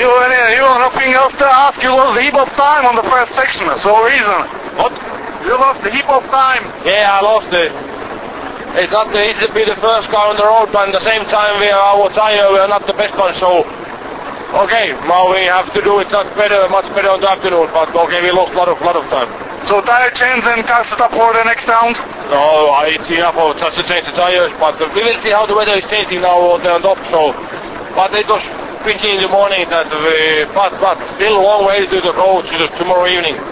You nothing else to ask. You lost a heap of time on the first section. So reason. What? You lost a heap of time. Yeah, I lost it. It's not easy to be the first car on the road, but at the same time we are not the best one, so okay, now we have to do it much better on the afternoon, but okay, we lost a lot of time. So tire change and car set up for the next round? No, it's enough just to change the tires, but we will see how the weather is changing now on the top, so but it was quickly in the morning that but still a long way to the road tomorrow evening.